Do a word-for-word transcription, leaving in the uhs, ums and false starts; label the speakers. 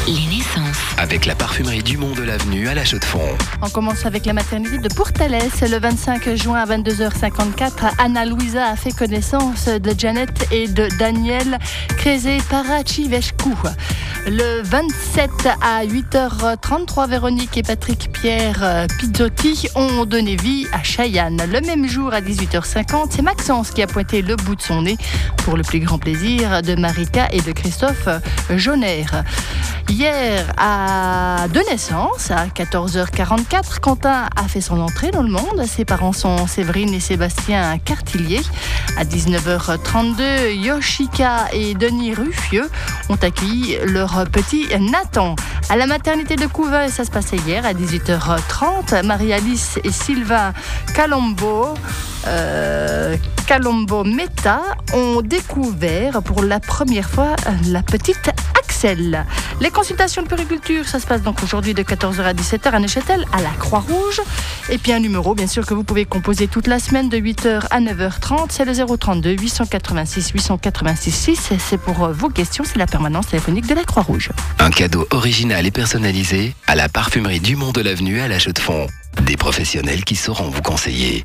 Speaker 1: Les naissances.
Speaker 2: Avec la parfumerie Dumont de l'Avenue à La Chaux-de-Fonds.
Speaker 3: On commence avec la maternité de Pourtalès. Le vingt-cinq juin à vingt-deux heures cinquante-quatre, Anna Louisa a fait connaissance de Janet et de Daniel Kreze-Parachivescu. Le vingt-sept à huit heures trente-trois, Véronique et Patrick Pierre Pizzotti ont donné vie à Cheyenne. Le même jour à dix-huit heures cinquante, c'est Maxence qui a pointé le bout de son nez pour le plus grand plaisir de Marika et de Christophe Jonner. Hier, à deux naissances, à quatorze heures quarante-quatre, Quentin a fait son entrée dans le monde. Ses parents sont Séverine et Sébastien Cartillier. À dix-neuf heures trente-deux, Yoshika et Denis Ruffieux ont accueilli leur petit Nathan. À la maternité de Couvain, ça se passait hier à dix-huit heures trente. Marie-Alice et Sylvain Calombo, euh, Calombo Meta ont découvert pour la première fois la petite Axel. Les consultations de puriculture, ça se passe donc aujourd'hui de quatorze heures à dix-sept heures à Neuchâtel, à la Croix-Rouge. Et puis un numéro, bien sûr, que vous pouvez composer toute la semaine de huit heures à neuf heures trente. C'est le zéro trente-deux huit cent quatre-vingt-six huit cent quatre-vingt-six six. C'est pour vos questions, c'est la permanence téléphonique de la Croix-Rouge.
Speaker 2: Un cadeau original et personnalisé à la parfumerie Dumont de l'Avenue à La Chaux-de-Fonds. Des professionnels qui sauront vous conseiller.